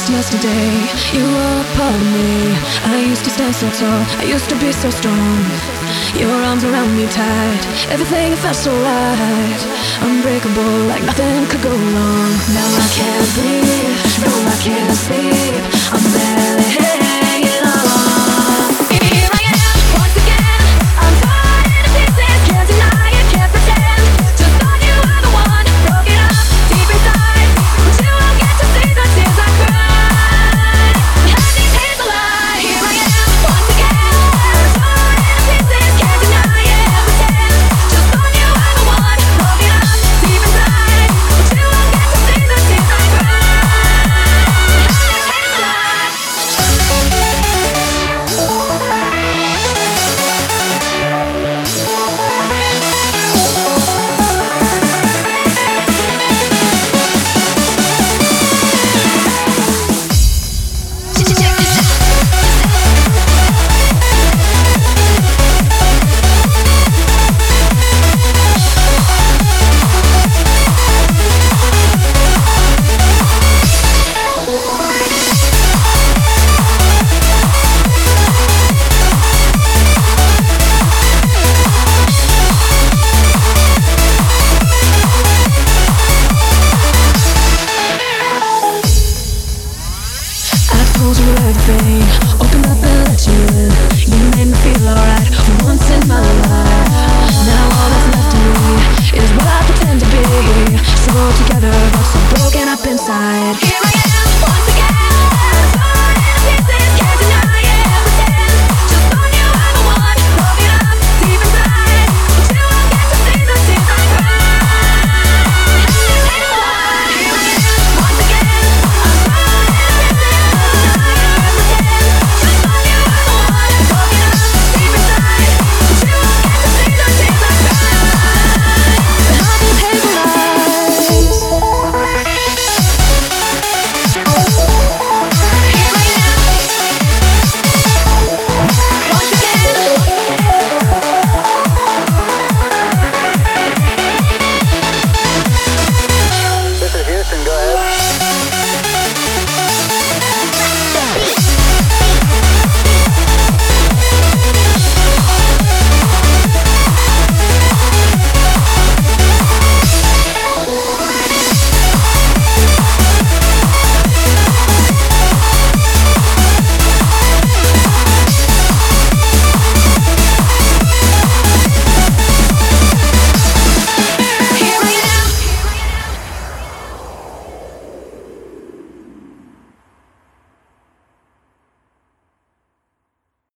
yesterday. You were a part of me. I used to stand so tall, I used to be so strong. Your arms around me tight, everything felt so right. Unbreakable, like nothing could go wrong. Now I can't breathe, no I can't sleep, I'm barely here.